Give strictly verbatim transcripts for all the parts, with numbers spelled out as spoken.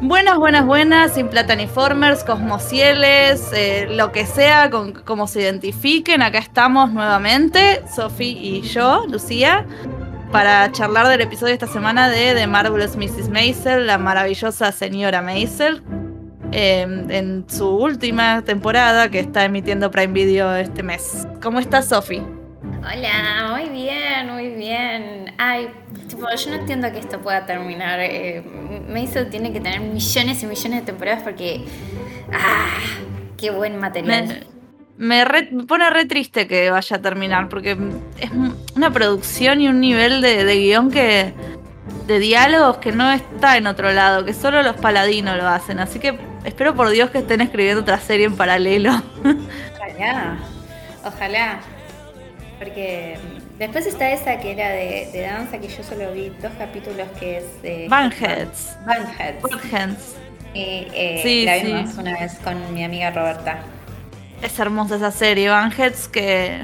Buenas, buenas, buenas, sin plataniformers, cosmocieles, eh, lo que sea, con, como se identifiquen. Acá estamos nuevamente, Sofi y yo, Lucía, para charlar del episodio de esta semana de The Marvelous missus Maisel, la maravillosa señora Maisel, eh, en su última temporada que está emitiendo Prime Video este mes. ¿Cómo estás, Sofi? Hola, muy bien, muy bien. Ay, tipo, yo no entiendo que esto pueda terminar. Eh, Maisel tiene que tener millones y millones de temporadas porque... ¡Ah! ¡Qué buen material! Me, me, re- me pone re triste que vaya a terminar, porque es una producción y un nivel de, de guión que... de diálogos que no está en otro lado, que solo los paladinos lo hacen. Así que espero por Dios que estén escribiendo otra serie en paralelo. Ojalá, ojalá. Porque después está esa que era de, de danza, que yo solo vi dos capítulos, que es de... Bunheads. Bunheads. Bunheads. Y eh, Sí, la sí. vimos una vez con mi amiga Roberta. Es hermosa esa serie, Bunheads, que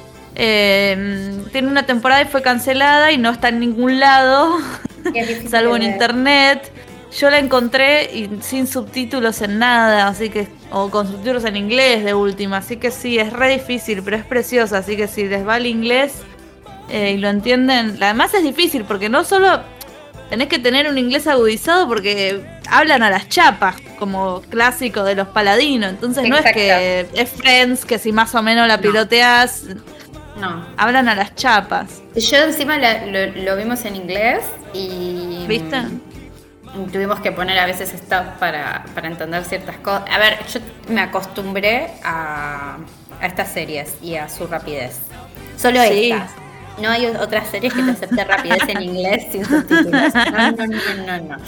eh, tiene una temporada y fue cancelada y no está en ningún lado, salvo en internet. Yo la encontré y sin subtítulos en nada, así que, o con subtítulos en inglés de última, así que sí, es re difícil, pero es preciosa, así que si les va el inglés eh, y lo entienden, además es difícil porque no solo tenés que tener un inglés agudizado porque hablan a las chapas, como clásico de los paladinos, entonces Exacto. No es que es Friends, que si más o menos la No. piloteás, no, hablan a las chapas. Yo encima la, lo, lo vimos en inglés y... ¿Viste? Tuvimos que poner a veces stop para, para entender ciertas cosas. A ver, yo me acostumbré a, a estas series y a su rapidez. Solo Sí. estas. No hay otras series que te acepten rapidez en inglés sin subtítulos. No, no, no, no, no.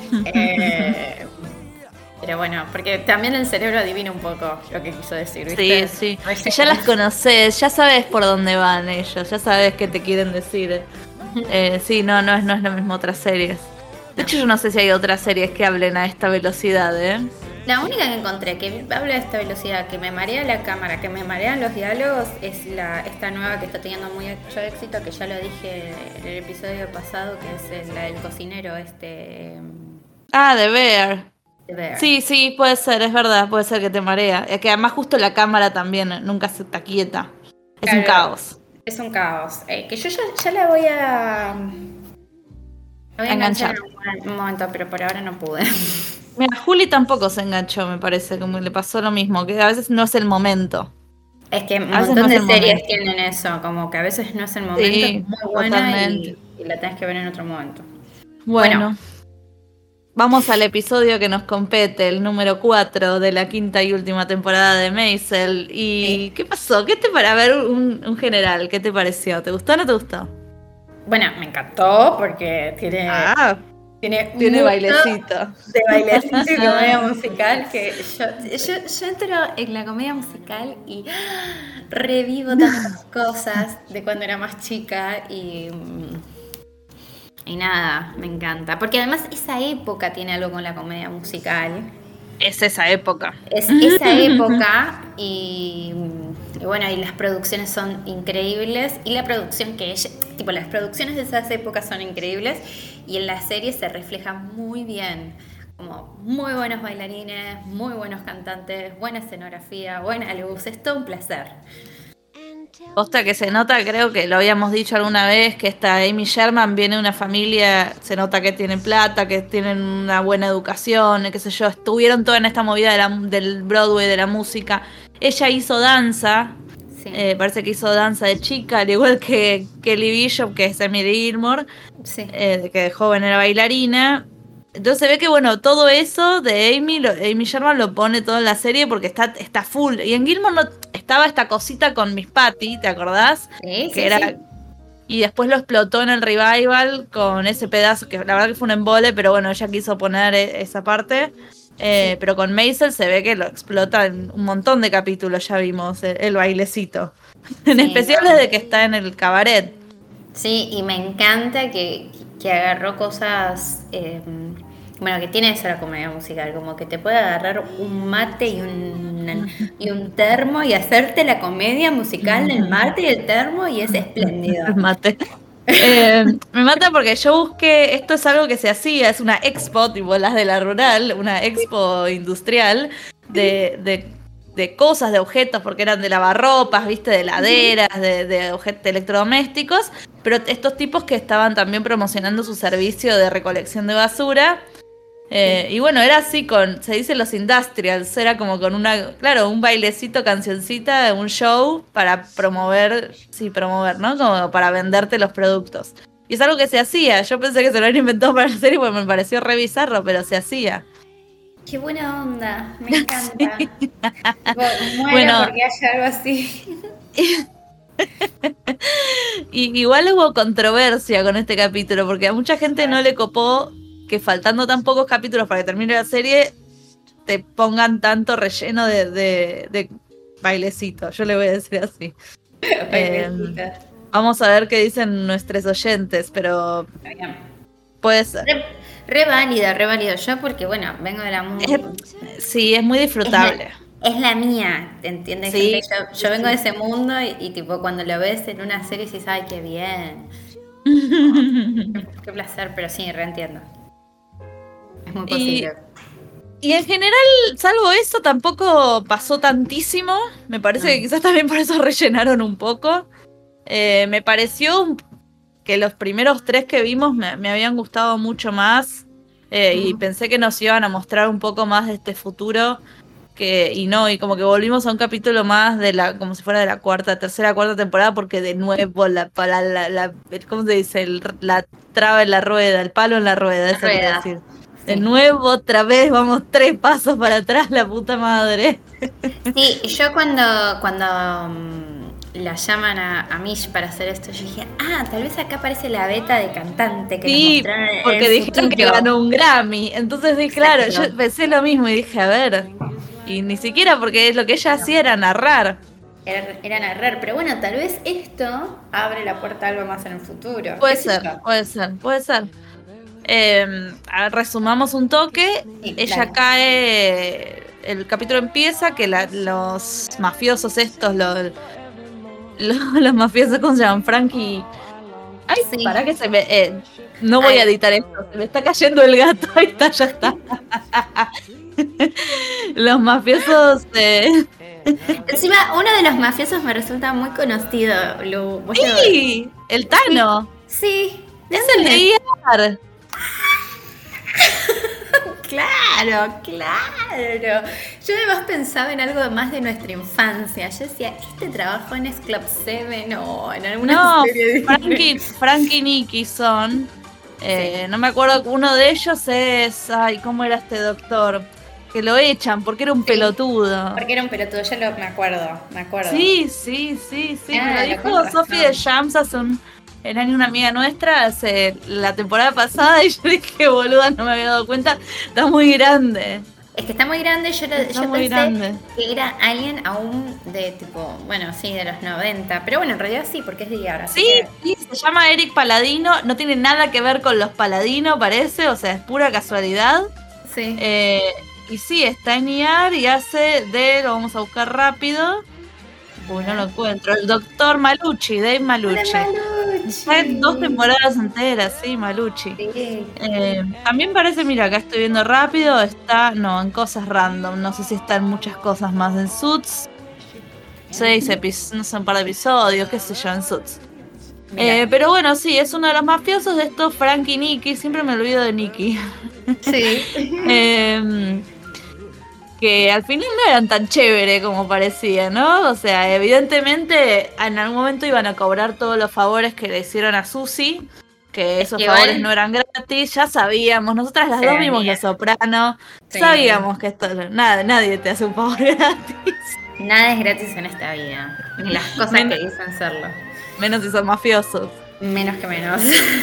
Eh, pero bueno, porque también el cerebro adivina un poco lo que quiso decir, ¿viste? Sí, sí. Ya las conoces, ya sabes por dónde van ellos, ya sabes qué te quieren decir. Eh, sí, no, no es, no es lo mismo otras series. De hecho, yo no sé si hay otras series que hablen a esta velocidad, ¿eh? La única que encontré que habla de esta velocidad, que me marea la cámara, que me marean los diálogos, es la esta nueva que está teniendo mucho éxito, que ya lo dije en el episodio pasado, que es la del cocinero, este... Ah, The Bear. The Bear. Sí, sí, puede ser, es verdad, puede ser que te marea. Es que además justo la cámara también nunca se está quieta. Es Claro, un caos. Es un caos. Eh, que yo ya, ya la voy a... La voy a enganchar en un momento, pero por ahora no pude. Mira, Juli tampoco se enganchó, me parece, como le pasó lo mismo, que a veces no es el momento. Es que un A veces montón no de es el series momento. tienen eso, como que a veces no es el momento, Sí, es muy buena totalmente. y, y la tenés que ver en otro momento. Bueno, Bueno. vamos al episodio que nos compete, el número cuatro de la quinta y última temporada de Maisel. ¿Y Sí. qué pasó? ¿Qué te para ver un, un general? ¿Qué te pareció? ¿Te gustó o no te gustó? Bueno, me encantó porque tiene... Ah, Tiene, tiene mucho bailecito. De bailecito y comedia musical que yo, yo, yo entro en la comedia musical y revivo tantas cosas de cuando era más chica y, y nada, me encanta. Porque además esa época tiene algo con la comedia musical. Es esa época. Es esa época y, y bueno, y las producciones son increíbles y la producción que ella, tipo las producciones de esas épocas son increíbles y en la serie se refleja muy bien, como muy buenos bailarines, muy buenos cantantes, buena escenografía, buena luz, es todo un placer. Posta que se nota, creo que lo habíamos dicho alguna vez, que esta Amy Sherman viene de una familia, se nota que tienen plata, que tienen una buena educación, qué sé yo, estuvieron toda en esta movida de la, del Broadway, de la música. Ella hizo danza, Sí. eh, parece que hizo danza de chica, al igual que Kelly Bishop, que es Emily Gilmore, Sí. eh, que de joven era bailarina. Entonces se ve que, bueno, todo eso de Amy, lo, Amy Sherman lo pone todo en la serie porque está, está full. Y en Gilmore no, estaba esta cosita con Miss Patty, ¿te acordás? Sí, Que sí, era, sí. y después lo explotó en el revival con ese pedazo, que la verdad que fue un embole, pero bueno, ella quiso poner e- esa parte. Eh, Sí. Pero con Maisel se ve que lo explota en un montón de capítulos, ya vimos el, el bailecito. En Sí, especial no. desde que está en el cabaret. Sí, y me encanta que, que agarró cosas, eh, bueno, que tiene eso la comedia musical, como que te puede agarrar un mate y un, y un termo y hacerte la comedia musical del mate y el termo y es espléndido. El mate. Eh, me mata porque yo busqué, esto es algo que se hacía, es una expo, tipo las de la rural, una expo industrial de, de, de cosas, de objetos, porque eran de lavarropas, viste, de heladeras, de, de objetos electrodomésticos, pero estos tipos que estaban también promocionando su servicio de recolección de basura. Eh, sí. Y bueno, era así con, se dice los industrials, era como con una, claro, un bailecito, cancioncita, un show para promover, sí, promover, ¿no? Como para venderte los productos. Y es algo que se hacía, yo pensé que se lo habían inventado para la serie porque me pareció re bizarro, pero se hacía. Qué buena onda, me encanta. Sí. Muero bueno, porque haya algo así. Y igual hubo controversia con este capítulo, porque a mucha gente no le copó que faltando tan pocos capítulos para que termine la serie, te pongan tanto relleno de, de, de bailecito. Yo le voy a decir así. eh, vamos a ver qué dicen nuestros oyentes, pero puede ser. Re, re válida, re válida. Yo porque, bueno, vengo de la música. Sí, es muy disfrutable. Es la, es la mía, ¿te entiendes? Sí, yo, yo vengo sí. de ese mundo y, y tipo cuando lo ves en una serie dices, ay, qué bien. Oh, qué, qué placer, pero sí, reentiendo. Es muy posible. Y, y en general, salvo eso, tampoco pasó tantísimo. Me parece no. que quizás también por eso rellenaron un poco. Eh, me pareció que los primeros tres que vimos me, me habían gustado mucho más. Eh, uh-huh. Y pensé que nos iban a mostrar un poco más de este futuro. Que, y no, y como que volvimos a un capítulo más de la, como si fuera de la cuarta, tercera, cuarta temporada, porque de nuevo la, la, la, la ¿cómo se dice? El, la traba en la rueda, el palo en la rueda, eso quiero decir. De sí. nuevo, otra vez, vamos tres pasos para atrás, la puta madre. Sí, yo cuando, cuando um, la llaman a, a Mish para hacer esto, yo dije, ah, tal vez acá aparece la beta de cantante que sí, nos mostraron porque el dijeron futuro. que ganó un Grammy, entonces dije, claro, yo pensé lo mismo y dije, a ver... Y ni siquiera porque lo que ella no. hacía era narrar. Era, era narrar, pero bueno, tal vez esto abre la puerta a algo más en el futuro. Puede ser, puede ser, puede ser. Eh, resumamos un toque. Sí, ella claro. cae, el capítulo empieza que la, los mafiosos estos, los, los, los mafiosos, ¿cómo se llaman? Frankie. Ay, sí. Para que se me... Eh, no voy Ay. a editar esto, se me está cayendo el gato. Ahí está, ya está. Los mafiosos eh... Encima uno de los mafiosos me resulta muy conocido. Lo, sí, lo... el Tano. Sí, sí. Es el de I A R. Claro, claro. Yo además pensaba en algo más de nuestra infancia. Yo decía, este trabajo en S Club siete o en alguna no, serie de Frankie, Frankie y Nicky son eh, sí. No me acuerdo, uno de ellos es, ay, ¿cómo era este doctor? Que lo echan porque era un sí, pelotudo. Porque era un pelotudo, yo lo, me acuerdo, me acuerdo. Sí, sí, sí, sí. Ah, me lo dijo Sophie de Shams hace un, el año una amiga nuestra, hace la temporada pasada, y yo dije, boluda, no me había dado cuenta, está muy grande. Es que está muy grande, yo, está yo muy pensé grande. que era alguien aún de tipo, bueno, sí, de los noventa, pero bueno, en realidad sí, porque es de I A R. Sí, que... sí, se llama Eric Paladino, no tiene nada que ver con los Paladino, parece, o sea, es pura casualidad. Sí. Eh, y sí, está en I A R y hace de, lo vamos a buscar rápido, uy, no lo encuentro, el doctor Malucci, Dave Malucci. Está en dos temporadas enteras, sí, Malucci. Sí. Eh, también parece, mira, acá estoy viendo rápido, está, no, en cosas random, no sé si está en muchas cosas más, en Suits, seis episodios, no sé, un par de episodios, qué sé yo, en Suits. Eh, pero bueno, sí, es uno de los mafiosos de estos, Frankie y Nicky, siempre me olvido de Nicky. Sí. eh, que al final no eran tan chévere como parecía, ¿no? O sea, evidentemente en algún momento iban a cobrar todos los favores que le hicieron a Susie, que esos Igual. favores no eran gratis, ya sabíamos, nosotras las sí, dos vimos Los Sopranos, sí. sabíamos que esto, nada, nadie te hace un favor gratis. Nada es gratis en esta vida, ni las cosas Men- que dicen serlo. Menos si son mafiosos. Menos que menos.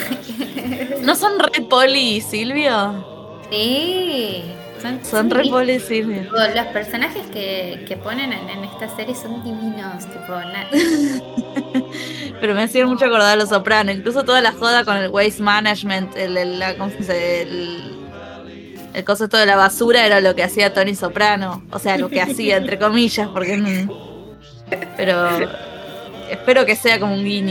¿No son re poli, Silvio? Sí. Son, son re poli, Silvio. Los personajes que, que ponen en, en esta serie son divinos, tipo... Na- Pero me hacían mucho acordar a Los Sopranos, incluso toda la joda con el waste management, el, el, la, ¿cómo se dice? El, el concepto de la basura era lo que hacía Tony Soprano. O sea, lo que hacía, entre comillas, porque... Pero... Espero que sea como un guiño.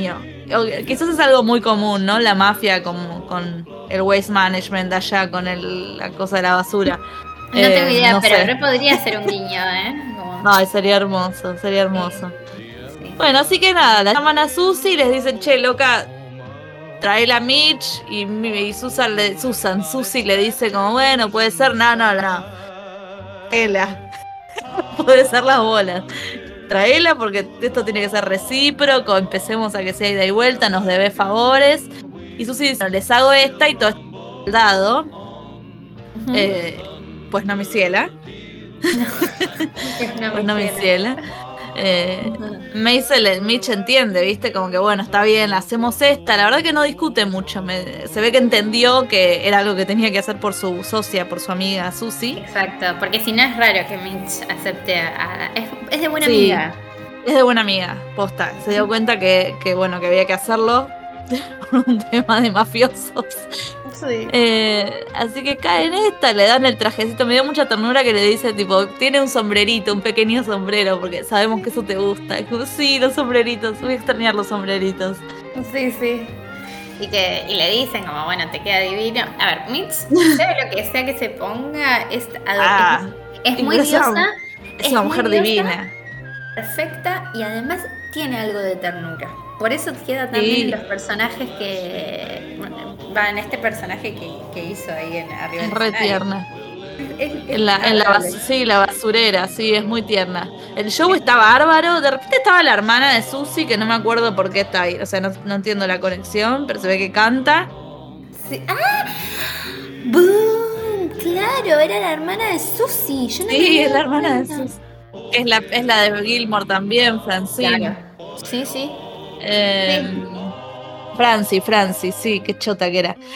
o, quizás es algo muy común, ¿no? La mafia con, con el waste management allá, con el, la cosa de la basura. No eh, tengo idea, no pero sé. Re podría ser un guiño, ¿eh? Como... Ay, sería hermoso, sería hermoso. Sí, sí. Bueno, así que nada, la llaman a Susie y les dicen, che, loca, trae la Mitch. Y, y Susan, le, Susan, Susie le dice como, bueno, puede ser, no, no, no. Ela. Puede ser las bolas. Traela porque esto tiene que ser recíproco, empecemos a que sea ida y vuelta, nos debe favores. Y Susie dice, no, les hago esta y todo este soldado. Uh-huh. Eh, pues no mi ciela. No. Pues no, pues no mi ciela. Eh, uh-huh. Maisel, Mitch entiende, viste, como que bueno, está bien, hacemos esta. La verdad que no discute mucho. Me, se ve que entendió que era algo que tenía que hacer por su socia, por su amiga Susie. Exacto, porque si no es raro que Mitch acepte a, a, es, es de buena sí, amiga. Es de buena amiga, posta. Se dio cuenta que, que bueno, que había que hacerlo por un tema de mafiosos. Sí. Eh, así que cae en esta, le dan el trajecito. Me dio mucha ternura que le dice, tipo, tiene un sombrerito, un pequeño sombrero, porque sabemos que eso te gusta. Es como, sí, los sombreritos, voy a extrañar los sombreritos. Sí, sí. Y que y le dicen como, bueno, te queda divino. A ver, Mitch, sea lo que sea que se ponga, es, ah, es, es muy diosa. Es una mujer diosa, divina. Perfecta y además tiene algo de ternura. Por eso queda también sí. en los personajes que... Bueno, va en este personaje que, que hizo ahí en arriba del re tierna. Es, es en la, en la bas- sí, la basurera, sí, es muy tierna. El show sí. está bárbaro. De repente estaba la hermana de Susie, que no me acuerdo por qué está ahí. O sea, no, no entiendo la conexión, pero se ve que canta. Sí. ¡Ah! ¡Boom! Claro, era la hermana de Susie. Yo no sí, es la hermana de Susie. Es la, es la de Gilmore también, Francine. Claro. Sí, sí. Eh, sí. Franci, Franci, sí, qué chota que era.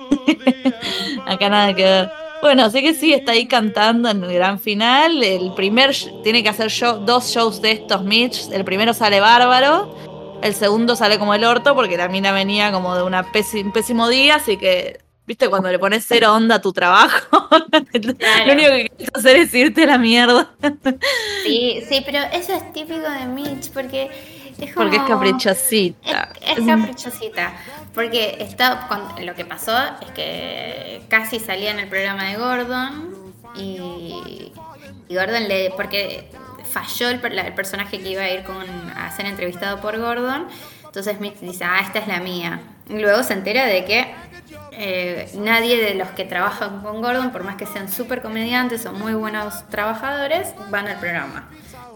Acá nada que ver. Bueno, así que sí, está ahí cantando en el gran final. El primer tiene que hacer show, dos shows de estos Mitch. El primero sale bárbaro. El segundo sale como el orto porque la mina venía como de una pésim, un pésimo día, así que, viste, cuando le pones cero onda a tu trabajo, claro. Lo único que quieres hacer es irte a la mierda. Sí, sí, pero eso es típico de Mitch porque es como... Porque es caprichosita. Es, es caprichosita. Porque está, con, lo que pasó es que casi salía en el programa de Gordon y, y Gordon le... porque falló el, el personaje que iba a ir con, a ser entrevistado por Gordon. Entonces Mitch dice, ah, esta es la mía. Y luego se entera de que eh, nadie de los que trabajan con Gordon, por más que sean súper comediantes o muy buenos trabajadores, van al programa.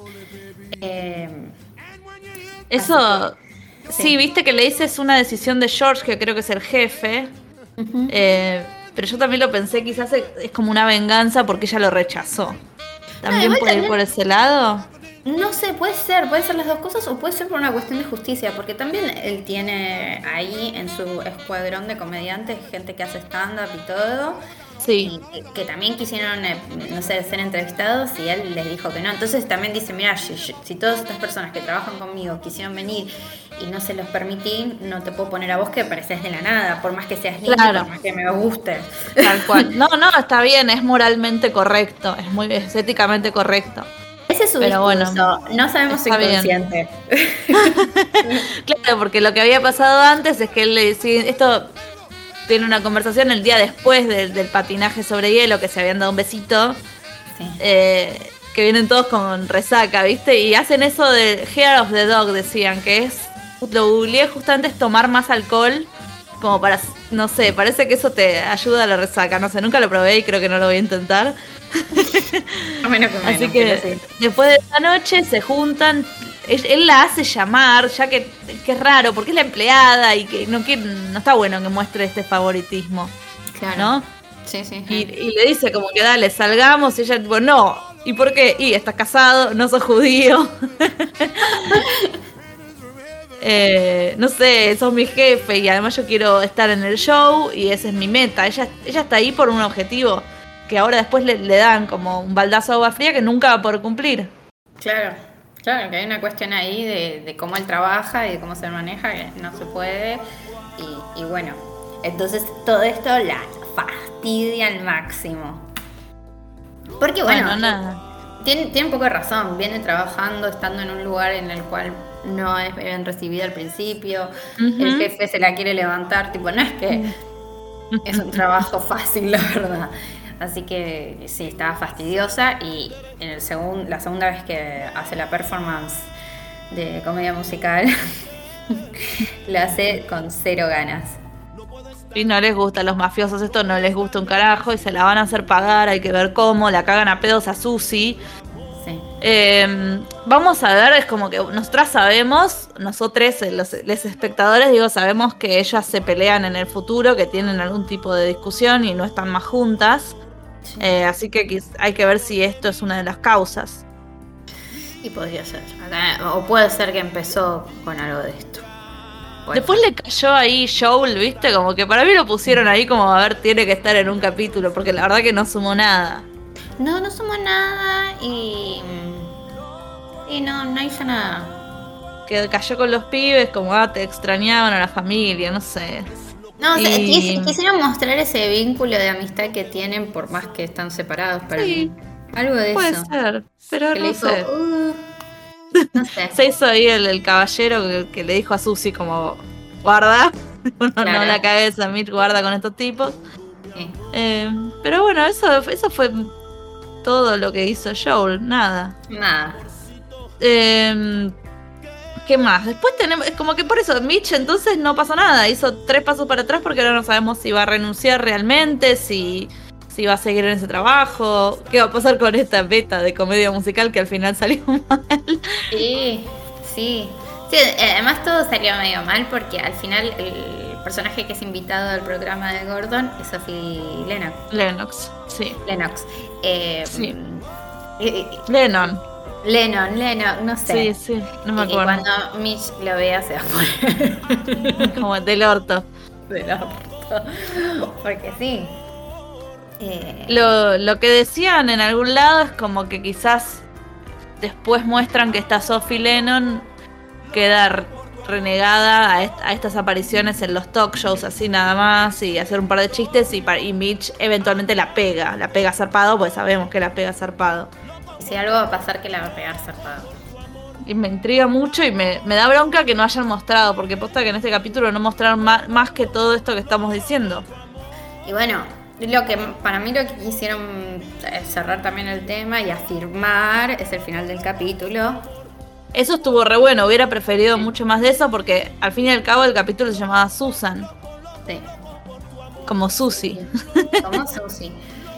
Eh, Eso, que, sí. sí, viste que le dice es una decisión de George, que creo que es el jefe. Uh-huh. Eh, pero yo también lo pensé, quizás es como una venganza porque ella lo rechazó. ¿También no, puede ir por ese lado? No sé, puede ser, puede ser las dos cosas o puede ser por una cuestión de justicia, porque también él tiene ahí en su escuadrón de comediantes gente que hace stand-up y todo. Sí. Y que, que también quisieron, no sé, ser entrevistados y él les dijo que no. Entonces también dice, mira, si, si todas estas personas que trabajan conmigo quisieron venir y no se los permití, no te puedo poner a vos que pareces de la nada, por más que seas niño, claro. Por más que me guste. Tal cual. No, no, está bien, es moralmente correcto, es muy es éticamente correcto. Ese es su Pero discurso, bueno, no sabemos si consciente. Claro, porque lo que había pasado antes es que él le decía, esto tiene una conversación el día después de, del patinaje sobre hielo, que se habían dado un besito, sí. eh, que vienen todos con resaca, ¿viste? Y hacen eso de hair of the dog, decían, que es, lo googleé justamente, es tomar más alcohol, como para, no sé, parece que eso te ayuda a la resaca, no sé, nunca lo probé y creo que no lo voy a intentar. A menos que menos, así que sí. Después de esa noche se juntan, él, él la hace llamar, ya que, que es raro, porque es la empleada y que no, quiere, no está bueno que muestre este favoritismo, claro. ¿No? Sí, sí. Y, y le dice como que dale, salgamos, y ella tipo, no, ¿y por qué? Y estás casado, no sos judío. eh, no sé, sos mi jefe y además yo quiero estar en el show y esa es mi meta. Ella, ella está ahí por un objetivo que ahora después le, le dan como un baldazo de agua fría que nunca va a poder cumplir. Claro, claro, que hay una cuestión ahí de, de cómo él trabaja y de cómo se maneja, que no se puede. Y, y bueno, entonces todo esto la fastidia al máximo. Porque bueno, bueno nada. tiene, tiene un poco de razón. Viene trabajando, estando en un lugar en el cual no es bien recibida al principio. Uh-huh. El jefe se la quiere levantar. Tipo, no es que uh-huh. es un trabajo fácil, la verdad. Así que sí, estaba fastidiosa. Y en el segun, la segunda vez que hace la performance de comedia musical, lo hace con cero ganas. Y no les gusta a los mafiosos, esto no les gusta un carajo y se la van a hacer pagar, hay que ver cómo, la cagan a pedos a Susie. Sí. Eh, vamos a ver, es como que nosotras sabemos, nosotros los, los espectadores, digo, sabemos que ellas se pelean en el futuro, que tienen algún tipo de discusión y no están más juntas. Sí. Eh, así que hay que ver si esto es una de las causas. Y podría ser, o puede ser que empezó con algo de esto. Después le cayó ahí Joel, ¿viste? Como que para mí lo pusieron ahí como, a ver, tiene que estar en un capítulo, porque la verdad que no sumó nada. No, no sumó nada y... Y no, no hizo nada. Que cayó con los pibes, como, ah, te extrañaban a la familia, no sé. No, y... o sea, quis, quisieron mostrar ese vínculo de amistad que tienen por más que están separados para sí, mí. Algo de puede eso. Puede ser, pero que no hizo, sé. Uh... No sé. Se hizo ahí el, el caballero que, que le dijo a Susie como, guarda, no, claro. no la cagues a mí, guarda con estos tipos. Sí. Eh, pero bueno, eso, eso fue todo lo que hizo Joel, nada. Nada. Eh, ¿Qué más? Después tenemos, es como que por eso Mitch entonces no pasó nada, hizo tres pasos para atrás porque ahora no sabemos si va a renunciar realmente, si... si va a seguir en ese trabajo, qué va a pasar con esta beta de comedia musical que al final salió mal. Sí, sí. Sí, además todo salió medio mal porque al final el personaje que es invitado al programa de Gordon es Sophie Lennox. Lennox, sí. Lennox. Eh, sí. Eh, Lennon. Lennon, Lennon, no sé. Sí, sí, no me acuerdo. Y cuando Mitch lo vea se va a poner como del orto. Del orto. Porque sí. Eh... Lo, lo que decían en algún lado es como que quizás después muestran que esta Sophie Lennon queda renegada a, est a estas apariciones en los talk shows así nada más y hacer un par de chistes y, y Mitch eventualmente la pega, la pega zarpado, pues sabemos que la pega zarpado. Si algo va a pasar que la va a pegar zarpado. Y me intriga mucho y me, me da bronca que no hayan mostrado, porque posta que en este capítulo no mostraron más, más que todo esto que estamos diciendo. Y bueno, lo que para mí lo que quisieron cerrar también el tema y afirmar es el final del capítulo. Eso estuvo re bueno, hubiera preferido sí. mucho más de eso porque al fin y al cabo el capítulo se llamaba Susan. Sí. Como Susie. Sí. Como Susie.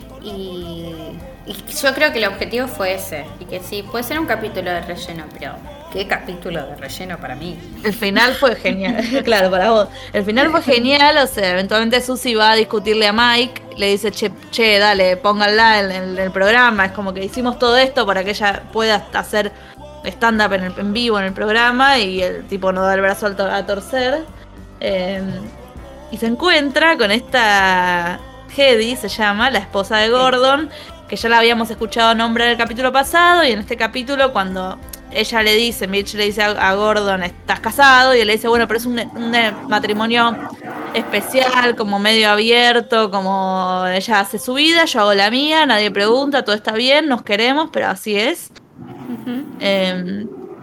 Y, y yo creo que el objetivo fue ese. Y que sí, puede ser un capítulo de relleno, pero ¿qué capítulo de relleno para mí? El final fue genial, claro, para vos. El final fue genial, o sea, eventualmente Susie va a discutirle a Mike, le dice, che, che dale, pónganla en, en el programa. Es como que hicimos todo esto para que ella pueda hacer stand-up en, en vivo en el programa y el tipo no da el brazo a, a torcer. Eh, y se encuentra con esta Hedy, se llama, la esposa de Gordon, que ya la habíamos escuchado nombrar en el capítulo pasado, y en este capítulo cuando ella le dice, Mitch le dice a, a Gordon, estás casado, y él le dice, bueno, pero es un, un matrimonio especial, como medio abierto, como ella hace su vida, yo hago la mía, nadie pregunta, todo está bien, nos queremos, pero así es. Uh-huh. eh,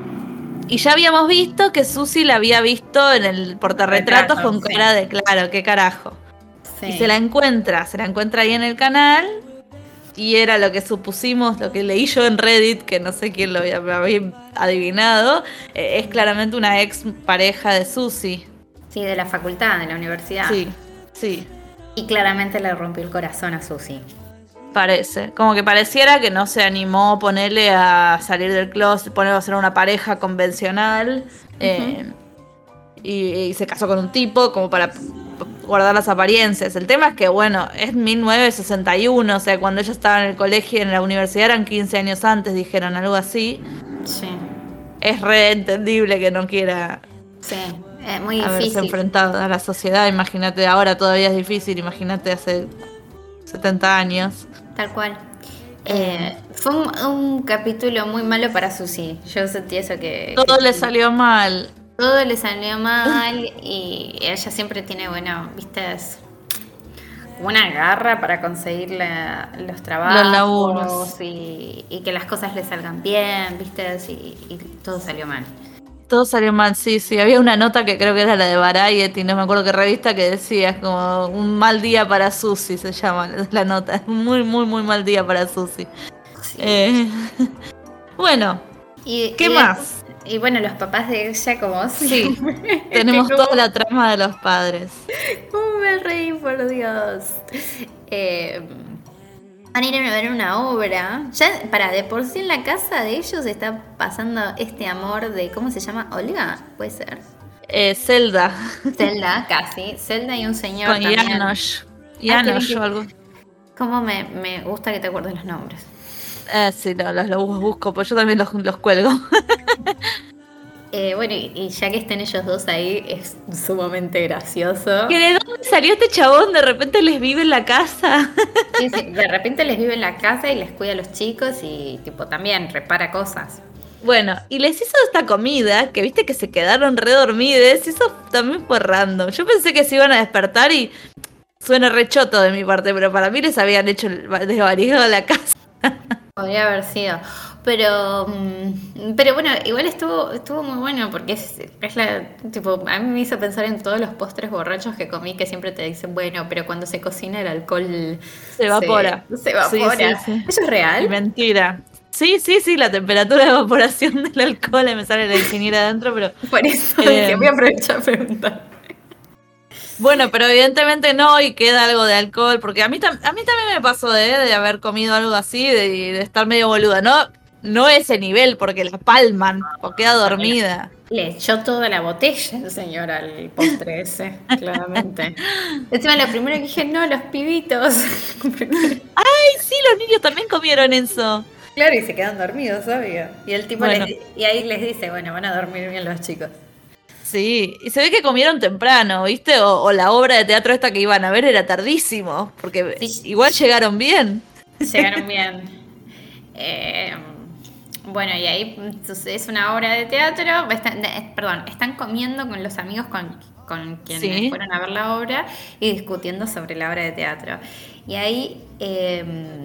y ya habíamos visto que Susie la había visto en el portarretratos con sí. cara de, claro, qué carajo. Sí. Y se la encuentra, se la encuentra ahí en el canal. Y era lo que supusimos, lo que leí yo en Reddit, que no sé quién lo había, había adivinado, eh, es claramente una ex pareja de Susie. Sí, de la facultad, de la universidad. Sí, sí. Y claramente le rompió el corazón a Susie. Parece, como que pareciera que no se animó a ponerle a salir del closet, ponerle a ser una pareja convencional. Uh-huh. eh, y, y se casó con un tipo como para guardar las apariencias. El tema es que, bueno, es mil novecientos sesenta y uno, o sea, cuando ella estaba en el colegio y en la universidad eran quince años antes, dijeron algo así. Sí. Es re entendible que no quiera sí, es muy haberse difícil. enfrentado a la sociedad. Imagínate, ahora todavía es difícil, imagínate hace setenta años. Tal cual. Eh, fue un, un capítulo muy malo para Susie. Yo sentí eso que... Todo que le salió mal. Todo le salió mal y ella siempre tiene, bueno, viste, es una garra para conseguir la, los trabajos los laburos. Y, y que las cosas le salgan bien, ¿viste? Y, y todo salió mal. Todo salió mal, sí, sí. Había una nota que creo que era la de Variety, no me acuerdo qué revista, que decía, es como un mal día para Susie, se llama la nota. Muy, muy, muy mal día para Susie. Sí. Eh, bueno, y, ¿qué y más? De, y bueno, los papás de ella, como sí, tenemos toda la trama de los padres. ¿Cómo me reí, por Dios? Eh... Van a ir a ver una obra. Ya, para, de por sí en la casa de ellos está pasando este amor de, ¿cómo se llama? ¿Olga? ¿Puede ser? Eh, Zelda. Zelda, casi. Zelda y un señor con también. Janosch. Janosch ah, o algo. ¿Cómo me, me gusta que te acuerdes los nombres? Eh, sí, no, los, los busco, pues yo también los, los cuelgo. Eh, bueno, y, y ya que estén ellos dos ahí, es sumamente gracioso. ¿Que de dónde salió este chabón? De repente les vive en la casa. Sí, sí, de repente les vive en la casa y les cuida a los chicos y tipo también repara cosas. Bueno, y les hizo esta comida, que viste que se quedaron re dormides, y eso también fue random. Yo pensé que se iban a despertar y suena re choto de mi parte, pero para mí les habían hecho desvarijado la casa. Podría haber sido. Pero pero bueno, igual estuvo estuvo muy bueno porque es, es la tipo, a mí me hizo pensar en todos los postres borrachos que comí que siempre te dicen, bueno, pero cuando se cocina el alcohol se evapora. Se, se evapora. Sí, sí, sí. ¿Eso es real? Mentira. Sí, sí, sí, la temperatura de evaporación del alcohol, me sale la ingeniera adentro, pero... Por eso eh, voy a aprovechar a preguntar. Bueno, pero evidentemente no, y queda algo de alcohol, porque a mí, tam- a mí también me pasó ¿eh? de haber comido algo así, de, de estar medio boluda, no no ese nivel, porque la palman, o queda dormida. Le echó toda la botella el señor al postre ese, claramente. Encima lo primero que dije, no, los pibitos. ¡Ay, sí, los niños también comieron eso! Claro, y se quedan dormidos, obvio. Y el tipo bueno. les, y ahí les dice, bueno, van a dormir bien los chicos. Sí, y se ve que comieron temprano, ¿viste? O, o la obra de teatro esta que iban a ver era tardísimo, porque sí. igual llegaron bien. Llegaron bien. Eh, bueno, y ahí es una obra de teatro, están, perdón, están comiendo con los amigos con, con quienes sí. fueron a ver la obra y discutiendo sobre la obra de teatro. Y ahí eh,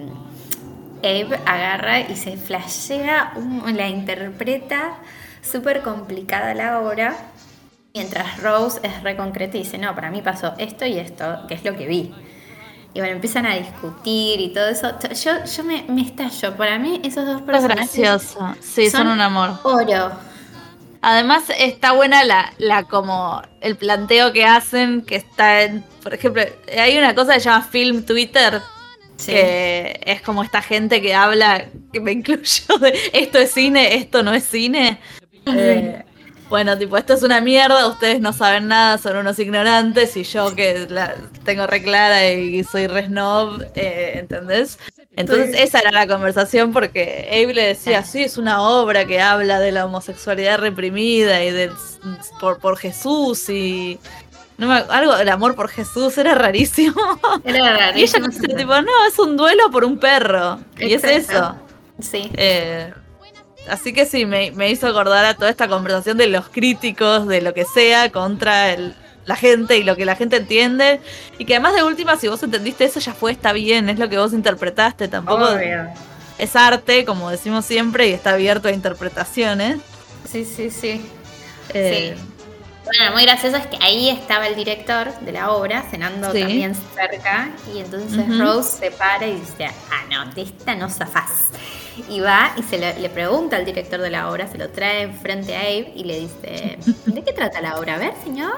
Abe agarra y se flashea, un, la interpreta súper complicada la obra. Mientras Rose es reconcreta y dice, no, para mí pasó esto y esto, que es lo que vi. Y bueno, empiezan a discutir y todo eso. Yo, yo me, me estallo. Para mí esos dos personajes... Es gracioso. Sí, son, son un amor. Oro. Además está buena la, la como el planteo que hacen, que está en, por ejemplo, hay una cosa que se llama Film Twitter, sí. que es como esta gente que habla, que me incluyo, de esto es cine, esto no es cine. Eh, Bueno, tipo, esto es una mierda, ustedes no saben nada, son unos ignorantes, y yo que la tengo re clara y soy re snob, eh, ¿entendés? Entonces sí. esa era la conversación, porque Abe le decía, sí, es una obra que habla de la homosexualidad reprimida y del por, por Jesús y... No me, algo del amor por Jesús, era rarísimo. Era rarísimo. Y ella me dice, tipo, no, es un duelo por un perro. Exacto. Y es eso. Sí. Eh, Así que sí, me, me hizo acordar a toda esta conversación de los críticos, de lo que sea, contra el, la gente y lo que la gente entiende. Y que además de última, si vos entendiste eso, ya fue, está bien, es lo que vos interpretaste. Tampoco Obvio. Es arte, como decimos siempre, y está abierto a interpretaciones. Sí, sí, sí. Eh, sí. Bueno, muy gracioso es que ahí estaba el director de la obra, cenando sí. también cerca, y entonces uh-huh. Rose se para y dice, ah, no, de esta no zafás. Y va y se le, le pregunta al director de la obra, se lo trae enfrente a Abe y le dice, ¿de qué trata la obra? A ver, señor.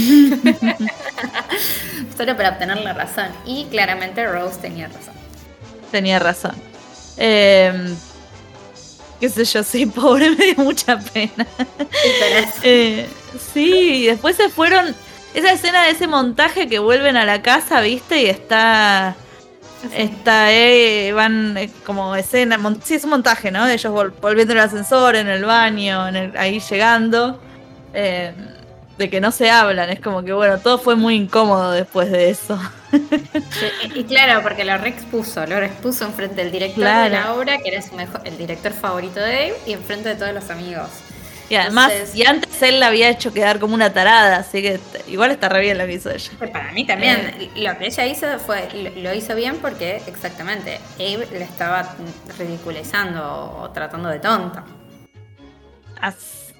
Solo para obtener la razón. Y claramente Rose tenía razón. Tenía razón. Eh, qué sé yo, sí, pobre, me dio mucha pena. eh, sí, y después se fueron, esa escena de ese montaje que vuelven a la casa, ¿viste? Y está... Está, eh, van eh, como escena, mon- sí, es un montaje, ¿no? De ellos vol- volviendo en el ascensor, en el baño, en el, ahí llegando, eh, de que no se hablan, es como que bueno, todo fue muy incómodo después de eso. Y, y claro, porque lo reexpuso, lo reexpuso enfrente del director claro. de la obra, que era su mejor, el director favorito de Abe, y enfrente de todos los amigos. Y además, Entonces, y antes él la había hecho quedar como una tarada, así que igual está re bien lo que hizo ella. Para mí también, eh. lo que ella hizo fue, lo, lo hizo bien porque exactamente, Abe le estaba ridiculizando o tratando de tonta. Así,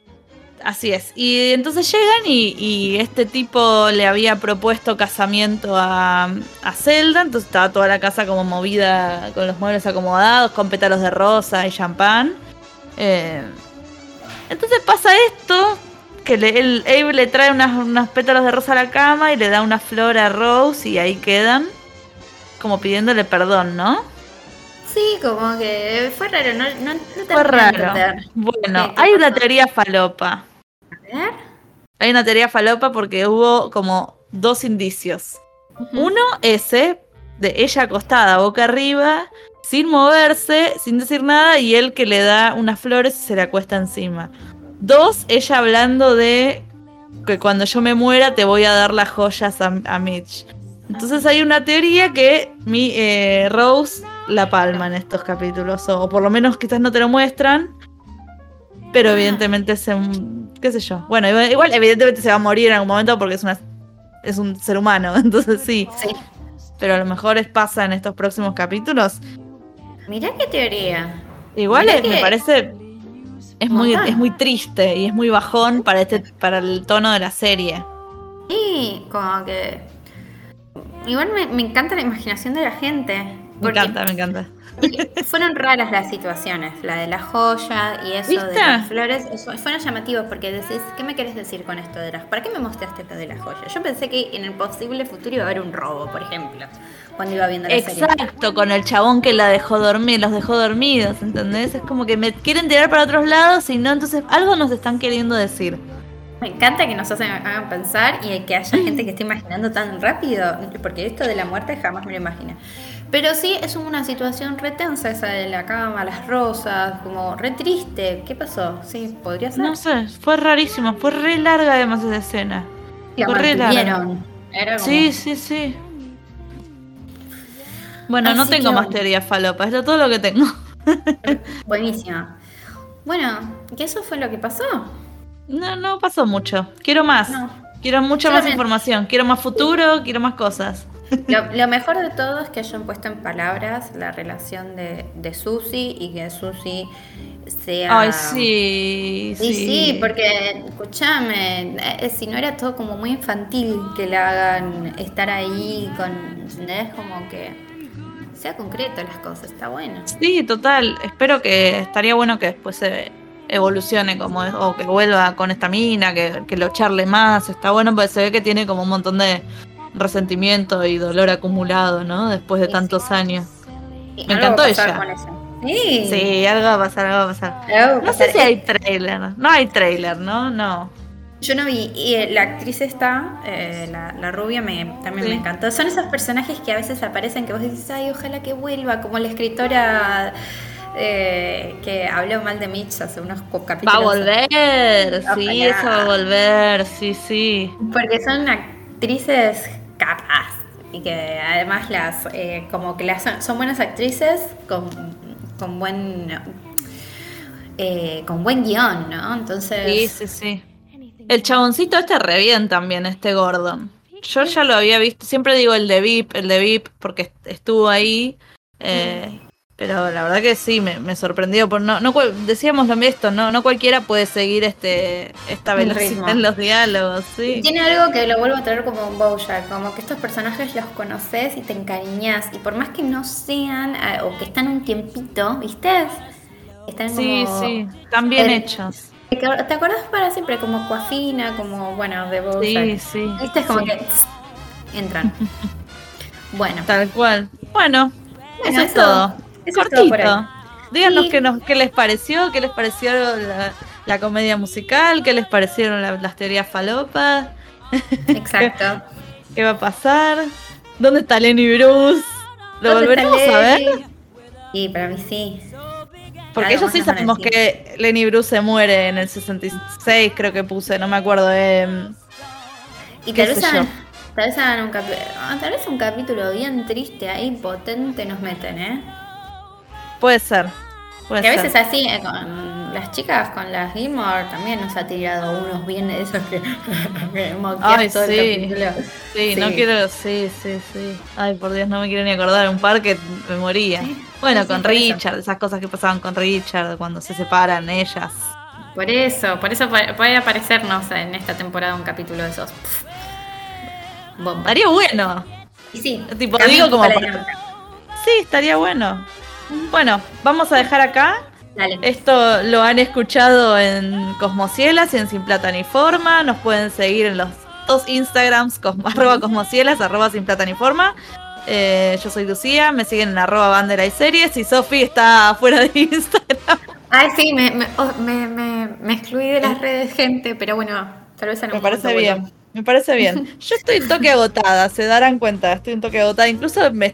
así es. Y entonces llegan y, y este tipo le había propuesto casamiento a, a Zelda, entonces estaba toda la casa como movida, con los muebles acomodados, con pétalos de rosa y champán. Eh, entonces pasa esto, que le, el Abe le trae unas, unas pétalos de rosa a la cama y le da una flor a Rose y ahí quedan, como pidiéndole perdón, ¿no? Sí, como que fue raro, no, no, no te Fue raro. Bueno, hay una teoría falopa. A ver. Hay una teoría falopa porque hubo como dos indicios. Uh-huh. Uno, ese, de ella acostada boca arriba, sin moverse, sin decir nada, y él que le da unas flores y se le acuesta encima. Dos, ella hablando de que cuando yo me muera te voy a dar las joyas a, a Mitch. Entonces hay una teoría que mi eh, Rose la palma en estos capítulos, o, o por lo menos quizás no te lo muestran, pero evidentemente se, qué sé yo, bueno, igual, igual evidentemente se va a morir en algún momento porque es una es un ser humano, entonces sí, sí. Pero a lo mejor es pasa en estos próximos capítulos. Mirá qué teoría. Igual es, que... me parece es muy es muy triste y es muy bajón para este para el tono de la serie. Sí, como que igual me, me encanta la imaginación de la gente. Me encanta, me encanta. Fueron raras las situaciones, la de la joya y eso ¿Viste? De las flores, eso, fueron llamativos porque decís, ¿qué me querés decir con esto de las? ¿Para qué me mostraste esto de la joya? Yo pensé que en el posible futuro iba a haber un robo, por ejemplo, cuando iba viendo la Exacto, serie. Exacto, con el chabón que la dejó dormir, los dejó dormidos, ¿entendés? Es como que me quieren tirar para otros lados y no, entonces algo nos están queriendo decir. Me encanta que nos hacen, hagan pensar y que haya gente que esté imaginando tan rápido, porque esto de la muerte jamás me lo imaginé. Pero sí, es una situación re tensa esa de la cama, las rosas, como re triste. ¿Qué pasó? Sí, podría ser. No sé, fue rarísimo, fue re larga además esa escena. La fue re larga. Era como... Sí, sí, sí. Bueno, Así no tengo más teorías falopa, es todo lo que tengo. Buenísima. Bueno, ¿qué eso fue lo que pasó? No, no pasó mucho. Quiero más. No. Quiero mucha más información. Quiero más futuro, quiero más cosas. Lo, lo mejor de todo es que hayan puesto en palabras la relación de, de Susie y que Susie sea... Ay, sí, sí. Sí, sí, porque, escúchame, eh, si no era todo como muy infantil que la hagan estar ahí con... ¿Entendés? Como que sea concreto las cosas, está bueno. Sí, total. Espero que... Estaría bueno que después se evolucione como o que vuelva con esta mina, que, que lo charle más. Está bueno porque se ve que tiene como un montón de resentimiento y dolor acumulado, ¿no? Después de sí, tantos sí. años. Sí, me encantó ella. Con eso. Sí. sí, algo va a pasar, algo va a pasar. Va a no pasar. sé si hay trailer. No hay trailer, ¿no? No. Yo no vi. Y la actriz esta, eh, la, la rubia, me, también sí. me encantó. Son esos personajes que a veces aparecen que vos decís, ay, ojalá que vuelva, como la escritora... Eh, que habló mal de Mitch hace unos capítulos. Va a volver, ojalá. Sí, eso va a volver, sí, sí. Porque son actrices capas y que además las eh, como que las son, son buenas actrices con, con buen eh, con buen guión, ¿no? Entonces sí, sí, sí. El chaboncito este re bien también, este Gordon. Yo ya lo había visto, siempre digo el de V I P, el de V I P porque estuvo ahí. Eh, Pero la verdad que sí, me, me sorprendió. Por no, no decíamos también esto, no, no cualquiera puede seguir este esta velocidad en los diálogos, sí. Tiene algo que lo vuelvo a traer como un Bojack, como que estos personajes los conoces y te encariñas, y por más que no sean, eh, o que están un tiempito, ¿viste? Están sí, como, sí, están bien eh, hechos. ¿Te acordás para siempre? Como Coafina, como, bueno, de Bojack. Sí, sí. ¿Viste? Es como sí. que tss, entran. Bueno. Tal cual. Bueno, bueno eso es eso, todo. Eso cortito. Díganos y... qué, nos, qué les pareció, qué les pareció la, la comedia musical, qué les parecieron la, las teorías falopas. Exacto. ¿Qué, ¿Qué va a pasar? ¿Dónde está Lenny Bruce? ¿Lo volveremos a ver? Sí, para mí sí. Porque ellos sí sabemos que Lenny Bruce se muere en el sesenta y seis, creo que puse, no me acuerdo. Eh, y tal vez, hagan, tal, vez hagan un capi- tal vez un capítulo bien triste ahí, potente nos meten, ¿eh? Puede ser. Puede que a ser. veces así, eh, con, las chicas con las Gilmore también nos ha tirado unos bien de esos que, que Ay, todo sí. el capítulo. Sí, sí, no quiero, sí, sí, sí. Ay, por Dios, no me quiero ni acordar, un par que me moría. Sí, bueno, sí, con sí, Richard, esas cosas que pasaban con Richard cuando se separan ellas. Por eso, por eso puede aparecernos en esta temporada un capítulo de esos. Bomba. Estaría bueno. Y sí, tipo, digo como para... Sí, estaría bueno. Bueno, vamos a dejar acá. Dale. Esto lo han escuchado en Cosmocielas y en Sin Plata ni Forma. Nos pueden seguir en los dos Instagrams, cosmo, arroba Cosmocielas, arroba Sin Plata ni Forma. Eh, yo soy Lucía, me siguen en arroba Bandera y Series, y Sofi está fuera de Instagram. Ay, sí, me, me, me, me, me excluí de las redes, gente, pero bueno, tal vez en un Me parece momento bien, vuelva. me parece bien. Yo estoy un toque agotada, se darán cuenta, estoy un toque agotada. Incluso me